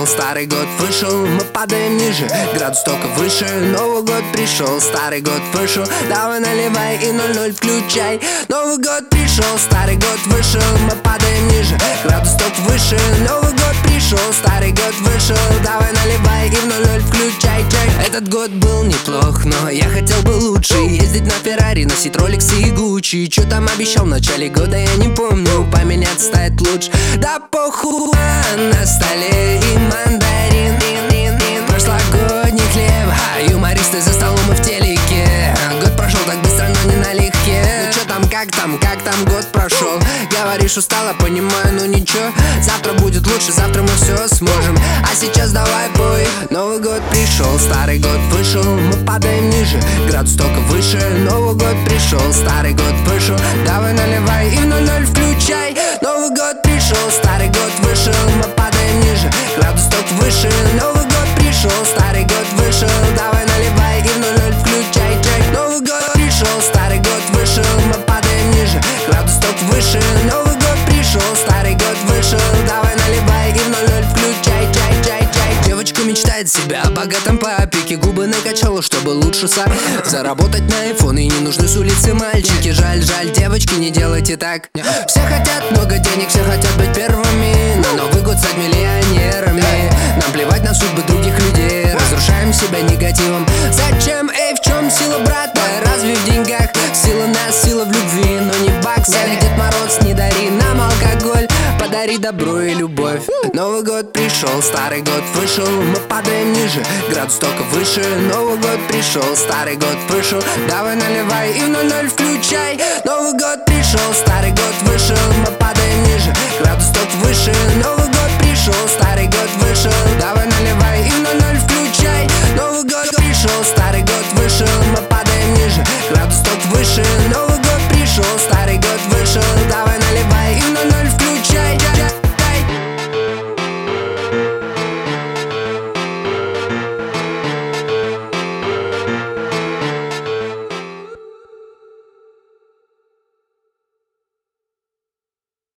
пришел, старый год вышел, мы падаем ниже, градус только выше. Новый год пришел, старый год вышел, давай наливай и 00 включай. Новый год пришел, старый год вышел, мы падаем ниже, градус только выше. Новый год пришел, старый год вышел, давай наливай и в 00 включай. Этот год был неплох, но я хотел бы лучше. Ездить на Феррари, носить Rolex и Gucci. Чё там обещал в начале года, я не помню. Поменяться стать лучше, да похуй. На столе и мандарин, прошлогодний хлеб, юмористы за столом и в телеке. Год прошел так быстро, но не налегке. Ну чё там, как там год прошел? Говоришь устала, понимаю, но ничего. Завтра будет лучше, завтра мы все сможем. А сейчас давай пой. Новый год пришел, старый год вышел, мы падаем ниже, градус только выше. Новый год пришел, старый год вышел, давай наливай и 00 включай. Новый год пришел, старый год вышел, мы падаем ниже, градус только выше. Новый год пришел, старый год вышел, давай наливай и в 00 включай. Новый год пришел, старый год вышел, мы падаем ниже, градус только выше. Новый год пришел, старый год вышел, давай наливай и в 00 включай. Девочка мечтает себя о богатом папике, губы накачала, чтобы лучше заработать на iPhone, и не нужны с улицы мальчики. Жаль, девочки, не делайте так. Все хотят много денег, все хотят быть первыми, на Новый год стать миллионерами. Нам плевать на судьбы других людей, разрушаем себя негативом. Зачем? Эй, в чем сила, брата? Разве в деньгах? Сила нас, сила в любви, но не в баксах. Дед Мороз, не дари нам алкоголь, подари добро и любовь. Новый год пришел, старый год вышел, мы падаем ниже, градус только выше. Новый год пришел, старый год вышел, давай наливай и в 00 включай. Новый год пришел, старый год вышел, мы падаем ниже, градус только выше. Новый год